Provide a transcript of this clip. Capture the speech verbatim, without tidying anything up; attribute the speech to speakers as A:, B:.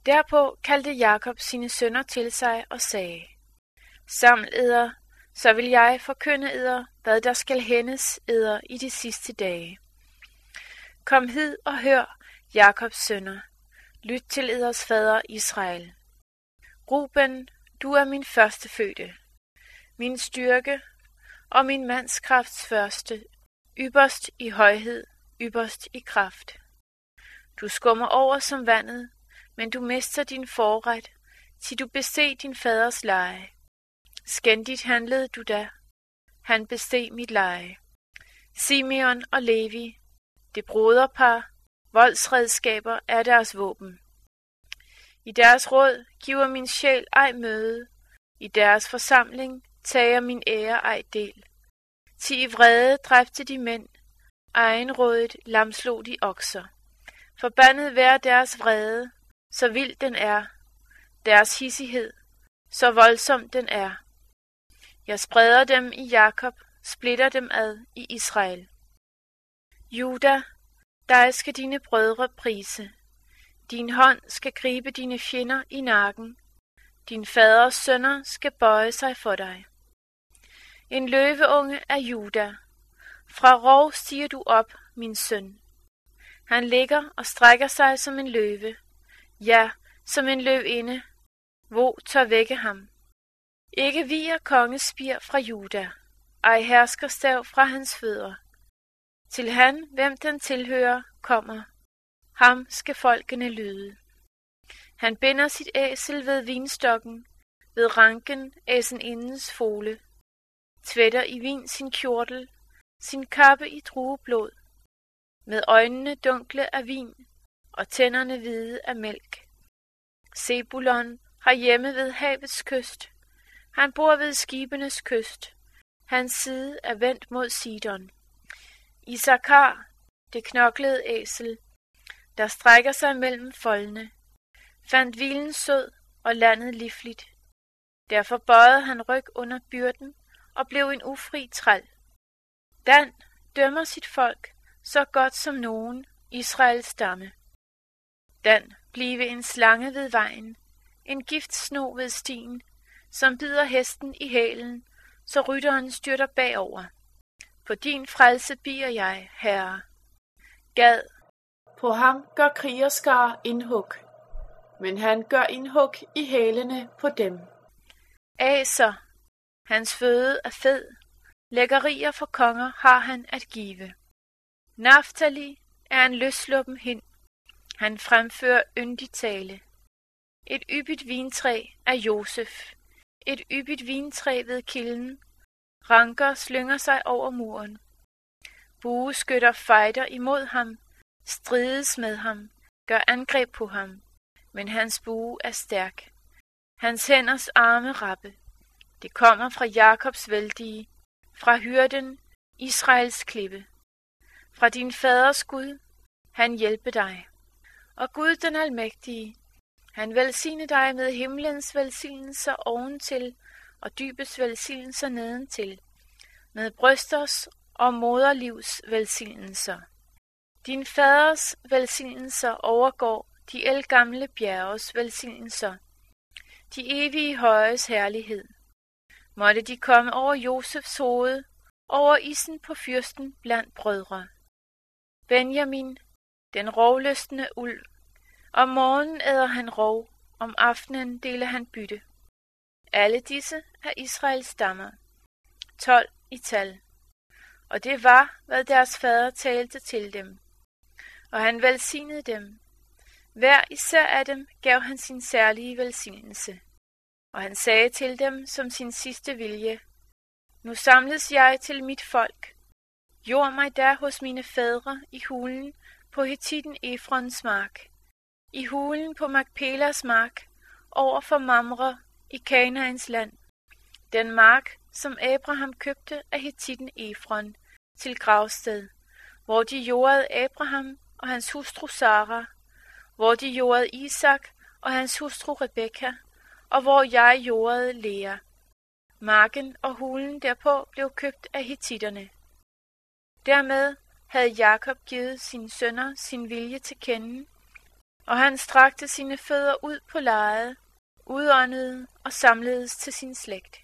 A: Derpå kaldte Jakob sine sønner til sig og sagde: Saml eder, så vil jeg forkynde eder, hvad der skal hændes eder i de sidste dage. Kom hid og hør, Jakobs sønner, lyt til eders fader Israel. Ruben, du er min førstefødte, min styrke og min mandskrafts første, ypperst i højhed, ypperst i kraft. Du skummer over som vandet, men du mister din forret, til du besteg din faders leje. Skændigt handlede du da, han besteg mit leje. Simeon og Levi, det broderpar, voldsredskaber er deres våben. I deres råd giver min sjæl ej møde, i deres forsamling tager min ære ej del. Til i vrede dræbte de mænd, egenrådet lamslog de okser. Forbandet vær deres vrede, så vild den er, deres hissighed, så voldsom den er. Jeg spreder dem i Jakob, splitter dem ad i Israel. Juda, dig skal dine brødre prise. Din hånd skal gribe dine fjender i nakken. Din faders sønner skal bøje sig for dig. En løveunge er Juda. Fra rov stiger du op, min søn. Han ligger og strækker sig som en løve. Ja, som en løvinde. Hvor tør vække ham? Ikke viger kongespir fra Juda, ej herskerstav fra hans fødder. Til han, hvem den tilhører, kommer. Ham skal folkene lyde. Han binder sit æsel ved vinstokken, ved ranken æsenindens fole. Tvætter i vin sin kjortel, sin kappe i drueblod. Med øjnene dunkle af vin, og tænderne hvide af mælk. Sebulon har hjemme ved havets kyst. Han bor ved skibenes kyst. Hans side er vendt mod Sidon. Isakar, det knoklede æsel, der strækker sig mellem foldene, fandt hvilen sød og landet livligt. Derfor bøjede han ryg under byrden og blev en ufri træl. Dan dømmer sit folk så godt som nogen, Israels stamme. Dan blive en slange ved vejen, en giftsno ved stien, som bider hesten i hælen, så rytteren styrter bagover. På din frelse bier jeg, herre. Gad, på ham gør krigerskar indhug, men han gør indhug i hælene på dem. Aser, hans føde er fed, lækkerier for konger har han at give. Naftali er en løsluppen hind, han fremfører yndig tale. Et yppigt vintræ er Josef, et yppigt vintræ ved kilden. Ranker slynger sig over muren. Bueskytter fejder imod ham, strides med ham, gør angreb på ham, men hans bue er stærk. Hans hænders arme rappe. Det kommer fra Jakobs vældige, fra hyrden, Israels klippe. Fra din faders Gud, han hjælpe dig. Og Gud den almægtige, han velsigne dig med himlens velsignelser oventil og dybets velsignelser nedentil, med brysters og moderlivs velsignelser. Din faders velsignelser overgår de ældgamle bjerges velsignelser, de evige højes herlighed. Måtte de komme over Josefs hoved, over isen på fyrsten blandt brødre. Benjamin, den rovlystne ulv, om morgenen æder han rov, om aftenen deler han bytte. Alle disse er Israels stammer, tolv i tal. Og det var, hvad deres fader talte til dem. Og han velsignede dem. Hver især af dem gav han sin særlige velsignelse. Og han sagde til dem som sin sidste vilje: Nu samles jeg til mit folk. Jord mig der hos mine fædre i hulen på Hittiten Efrons mark, i hulen på Makpelas mark, over for Mamre i Kanaans land, den mark, som Abraham købte af Hittiten Efron til gravsted, hvor de jordede Abraham og hans hustru Sara, hvor de jordede Isak og hans hustru Rebekka, og hvor jeg jordede Lea. Marken og hulen derpå blev købt af hittitterne. Dermed havde Jakob givet sine sønner sin vilje til kende, Og han strakte sine fødder ud på lejet, udåndede og samledes til sin slægt.